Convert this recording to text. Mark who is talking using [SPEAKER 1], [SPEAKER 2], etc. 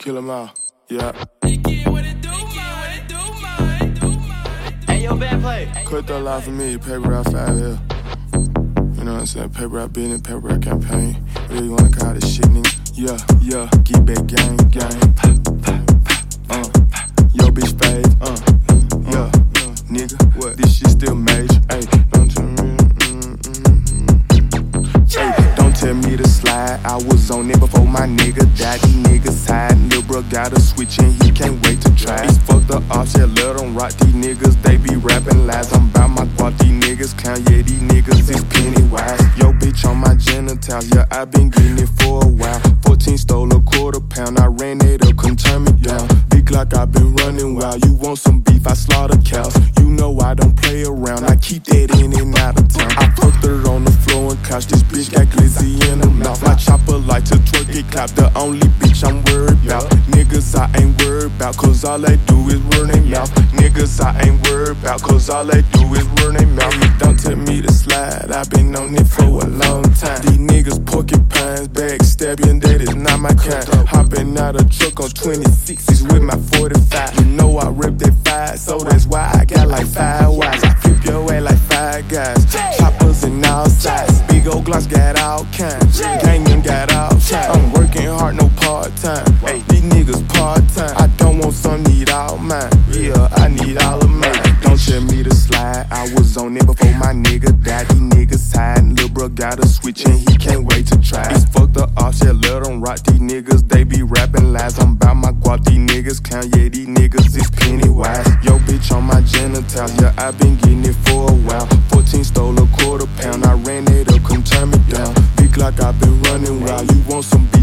[SPEAKER 1] Kill 'em all, yeah.
[SPEAKER 2] Hey, yo, bad play.
[SPEAKER 1] Cut the line for me, paper out 5 here. You know what I'm saying? Paper out business, paper out campaign. Whatever you wanna call this shit, nigga. Yeah, get back gang. Yo, bitch fade, yeah, nigga. What? This shit still major, ayy. Don't tell me, don't tell me to slide. I was on it before my nigga died. These niggas hide. Lil' bro got a switch and he can't wait to try. He's fucked the ops, yeah, let them rock. These niggas, they be rapping lies. I'm bout my guap, these niggas clown. Yeah, these niggas is Pennywise. Yo, bitch on my genitals, yeah, I been getting it for a while. 14 stole a £1/4. I ran it up, couldn't turn me down. Big Glock, I been running wild. You want some beef, I slaughter cows. You know I don't play around, I keep that in and out of town. I fucked her on the floor and couch, this bitch got glizzy in her mouth. My chopper like to twerk it, clap, the only bitch I'm worried about. Niggas I ain't worried about, cause all they do is run their mouth. Niggas I ain't worried about, cause all they do is run their mouth. Don't tell me to slide, I been on it for a long time. These niggas porcupines, backstabbing, that is not my kind. Hopping out a truck on 26s with my 45. You know I rip that 5, so that's why I got like 5 wives. I flip your ass like 5 guys. Choppers in all sides, big old Glocks got all kinds. Gangin' got all time. I'm working hard, no part-time. Hey, these niggas part-time. I don't want some, need all mine. Yeah, I need all of mine. Don't tell me to slide, I was on it before my nigga died. These niggas hiding, lil' bro got a switch and he can't wait to try. He's fucked the ops, yeah, let them rock. These niggas, they be rapping lies. I'm bout my guap, these niggas clown. Yeah, these niggas is Pennywise. Yo, bitch on my genitals, yeah, I been getting it for a while. 14 stole a £1/4. I ran it up, couldn't turn me down. Big Glock, I been running wild. You want some